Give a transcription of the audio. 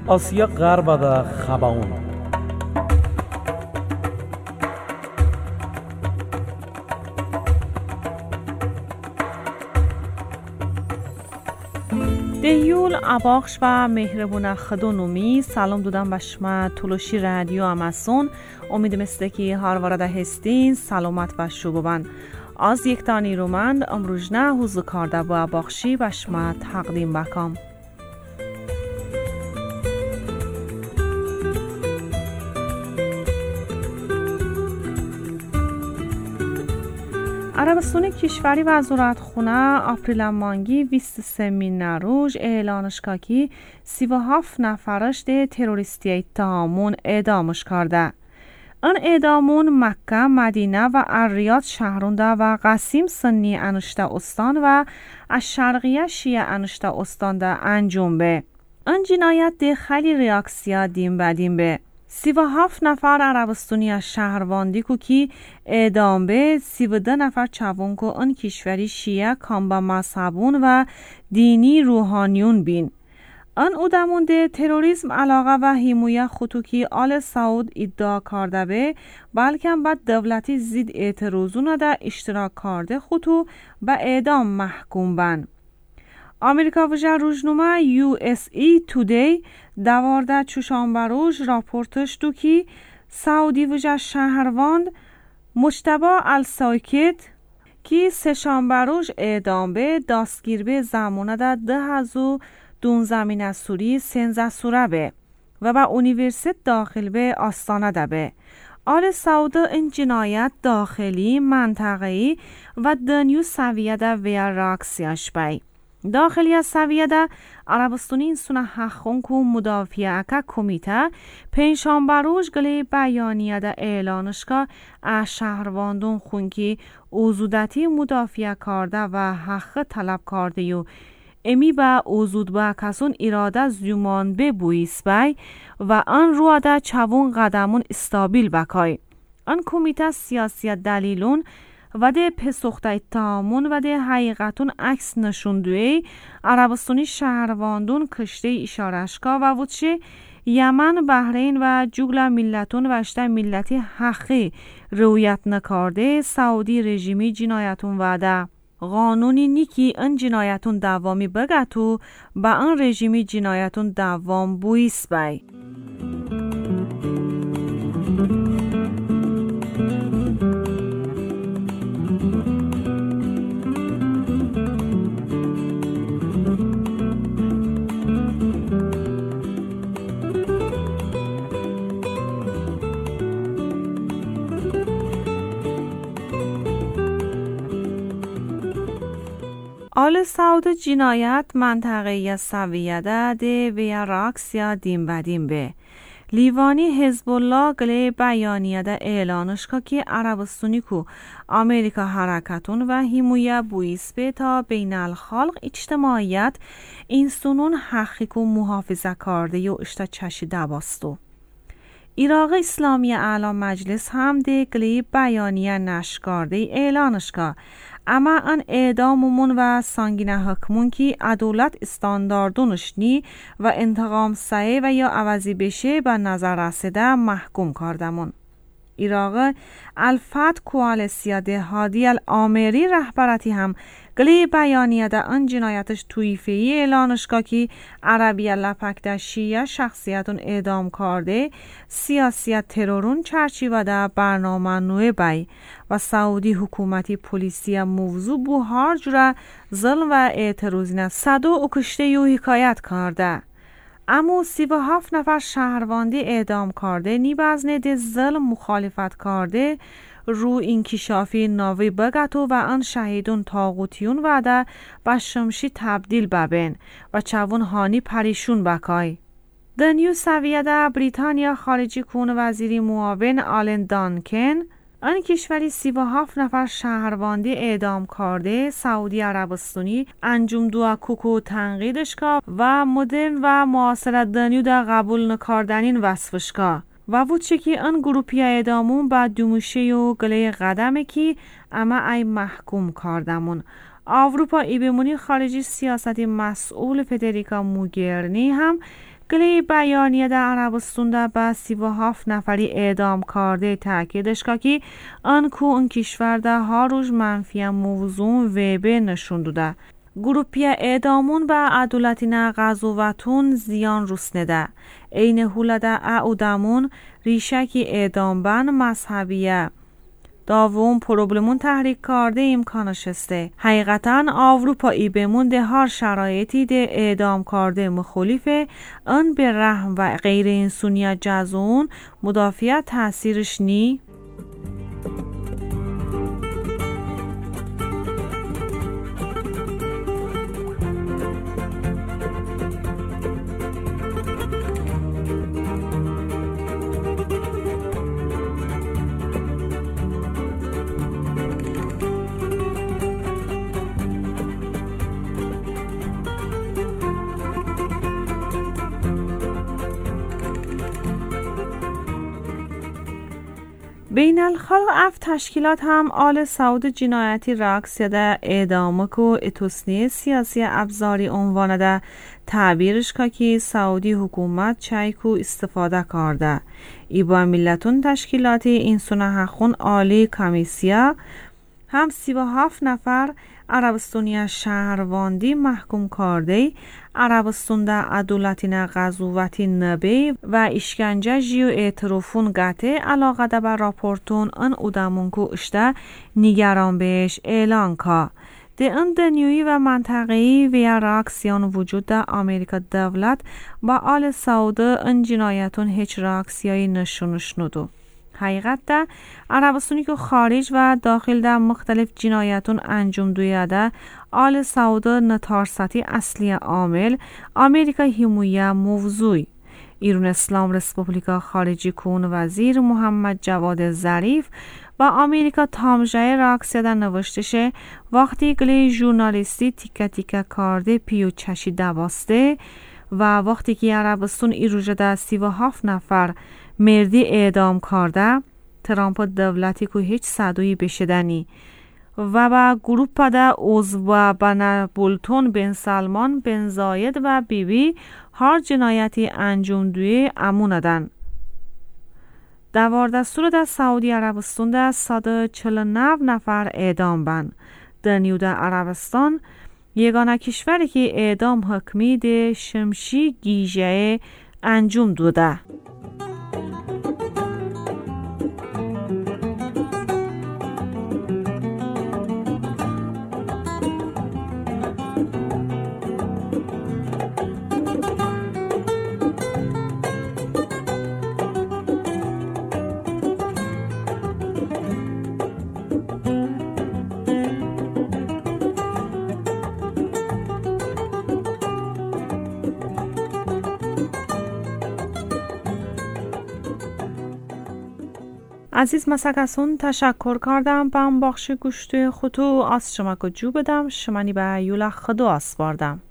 Asya Garbada Xabaun. دیول اباخش و مهربون خدونومی سلام دودم بشما تولوشی رادیو اماسون امیدم است که هر وارد هستین سلامت و شوبان از یک تانی رومند امروزنه حوزو کارده با اباخشی بشما تقدیم بکم. عربستان کشوری وزارت خونه آپریل مانگی 23 روز اعلانش که 37 نفرش ده تروریستی اتهامون اعدامش کرده. آن اعدامون مکه، مدینه و الریاد شهرونده و قسیم سنی انشته استان و الشرقیه شیعه انشته استان ده انجام به. آن جنایت ده خیلی ریاکسیا دیم بدیم به. 37 نفر عربستانی از شهرواندی که اعدام به 32 نفر چوون که آن کشوری شیعه کامبا مذهبون و دینی روحانیون بین. آن ادامون ده تروریسم علاقه و حمایت خطوکی آل سعود ادعا کرده به بلکه بعد دولتی زید اعتراضون ده اشتراک کرده خطو به اعدام محکوم بن. آمریکا وجه روزنامه USA Today دوارده چوشنبه روز راپورتش دو که سعودی وجه شهرواند مجتبی الساکت که سه‌شنبه روز اعدام به دستگیر به زمانه ده 2012 سوری سنزه سوره به و به اونیورسیت داخل به آستانه ده به. آل سعود این جنایت داخلی منطقه‌ای و دنیو سویه ده ویا راکسیاش بای. داخلی از سویه ده عربستانی این سونه حقون که مدافع اکا کمیته پنجشنبه روز گلی بیانیه ده اعلانش که از شهرواندون خونکی اوزودتی مدافع کرده و حق طلب کرده و امی با اوزود با کسون اراده زیومان ببویس بای و آن رو ده چوون قدمون استابیل بکای. آن کمیته سیاسی دلیلون و ده پسخته اتهامون و ده حقیقتون عکس نشوندوی عربستانی شهرواندون کشته اشارشکا و وچه یمن، بحرین و جوگل ملتون و اشته ملتی حقی رویت نکارده سعودی رژیمی جنایتون و ده قانونی نیکی ان جنایتون دوامی بگتو با ان رژیمی جنایتون دوام بویس بای. آل سعود جنایت منطقه سویه ده ویا راکس یا دیم بدیم به. لیوانی حزب الله گله بیانیه ده اعلانش که عربستانی که امریکا حرکتون و حمایت بویس به تا بین الخلق اجتماعیت این سنون حقی که محافظه کرده و اشتا چشیده باستو. عراق اسلامی اعلی مجلس هم ده گله بیانیه نشکارده اعلانش که اما ان اعداممون و سنگین حکمون که عدالت استانداردونش نی و انتقام سعی و یا عوضی بشه به نظر رسیده محکوم کردمون. عراق الفتح کوالسیا ده هادی الامری رهبرتی هم گلی بیانیه ده ان جنایتش تویفهی اعلانش که عربی لپک ده شیعه شخصیتون اعدام کرده سیاسیت ترورون چرچیوه ده برنامه نوه بای و سعودی حکومتی پلیسی موضوع بو هر جوره ظلم و اعتراضینه صدو اکشته یو حکایت کرده. اما 37 نفر شهرواندی اعدام کرده نی بزنه ده ظلم مخالفت کرده رو انکشافی ناوی بگتو و آن شهیدون طاغوتیون وعده و شمشی تبدیل ببین و چوون هانی پریشون بکای. دنیو سویه ده بریتانیا خارجی کون وزیری معاون آلن دانکن آن کشوری 37 نفر شهرواندی اعدام کرده سعودی عربستانی انجام دو کوکو تنقیدش که و مدرن و معاصر دنیو ده قبول نکردنین وصفش که و وچه که ان گروپی اعدامون با دوموشه و گله قدمه که اما ای محکوم کردمون. اروپا ای بمونی خارجی سیاستی مسئول فدریکا موگرنی هم گلی بیانیه در عربستان در به 37 نفری اعدام کرده تاکیدش که انکو ان کشور در ها روز منفی موضوع و به نشون داده. گروپی اعدامون به عدالتین قضاوتون زیان رسنده. این حولده اعدامون ریشکی اعدام بن مذهبیه. داوم پروبلمون تحریک کرده امکانش استه. حقیقتا اروپایی بمون ده هر شرایطی ده اعدام کرده مخالفه ان به رحم و غیر انسانیت جزون مدافعت تاثیرش نی؟ بین الخلق اف تشکیلات هم آل سعود جنایتی راکس یده اعدامک و اتوسنی سیاسی ابزاری عنوانده تعبیرش که سعودی حکومت چایکو استفاده کرده. ای با ملتون تشکیلاتی این سنه حقون آلی کمیسیا هم 37 نفر عربستانی شهرواندی محکوم کرده. عربستان در عدالتین قضاوتی نبی و اشکنجه جیو اعترافون گته علاقه ده بر راپورتون ان ادامون که اشته نگران بهش اعلان که ده ان دنیوی و منطقه‌ای و راکسیان وجود ده امریکا دولت با آل سعوده ان جنایتون هیچ راکسیایی نشونش ندو. حقیقت ده عربستانی که خارج و داخل ده مختلف جنایتون انجام دویده آل سعوده نتارساتی اصلی عامل امریکا حمایه موضوعی. ایران اسلام رسپوبلیکا خارجی کون وزیر محمد جواد ظریف با امریکا تامجه راکسیده نوشتشه وقتی گلی ژورنالیستی تیکه تیکه کرده پیو چشی دواسته و وقتی که عربستان ایروژه ده 37 نفر مردی اعدام کرده ترامپ دولتی که هیچ صدوی بشدنی و با گروپ ده عضو بن بولتون بن سلمان بن زاید و بیبی هر جنایتی انجام دوی اموندن. دوار دستور ده سعودی عربستان ده 149 نفر اعدام بن. دنیو ده عربستان یگانه کشوری که اعدام حکمی ده شمشی گیجه انجام دوده. عزیز مسکسون تشکر کردم بم بخش گوشت خطو از شما که جو بدم شمانی به یولا خدو اسپاردم.